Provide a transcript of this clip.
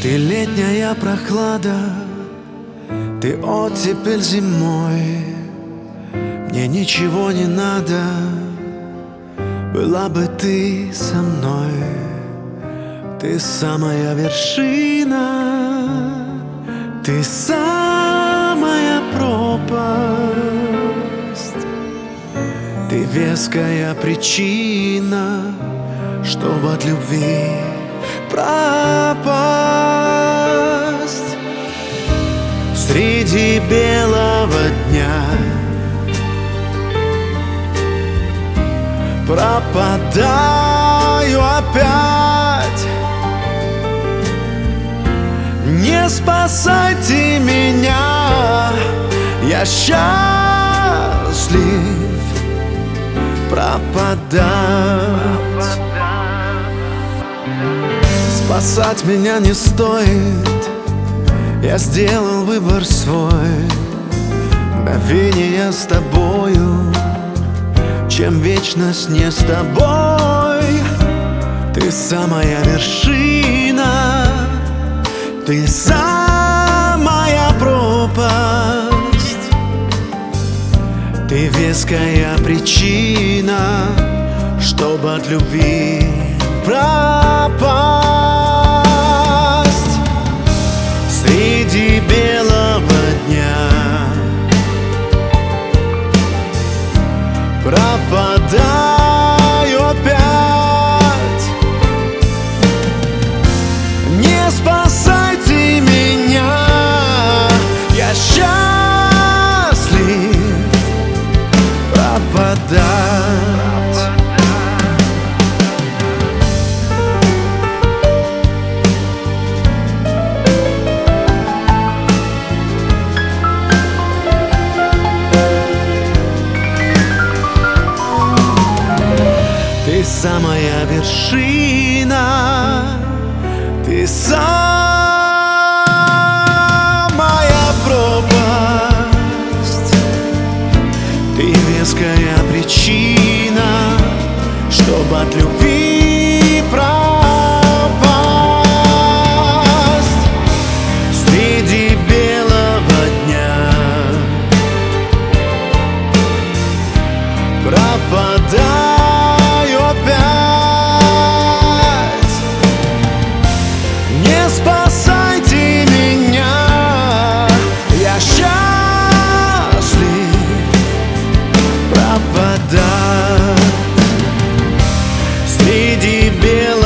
Ты летняя прохлада, ты оттепель зимой. Мне ничего не надо, была бы ты со мной. Ты самая вершина, ты самая пропасть. Ты веская причина, чтобы от любви пропасть. Среди белого дня пропадаю опять. Не спасайте меня, я счастлив пропадать. Спасать меня не стоит, я сделал выбор свой. Мгновение с тобою, чем вечность не с тобой. Ты самая вершина, ты самая пропасть. Ты веская причина, чтобы от любви пропасть. Среди белого дня пропадаю опять. Не спасайте меня, я счастлив пропадать. Ты самая вершина, ты самая пропасть. Ты веская причина, чтобы от любви пропасть. Среди белого дня пропадаю опять. Не спасайте меня, я счастлив пропадать. Среди белого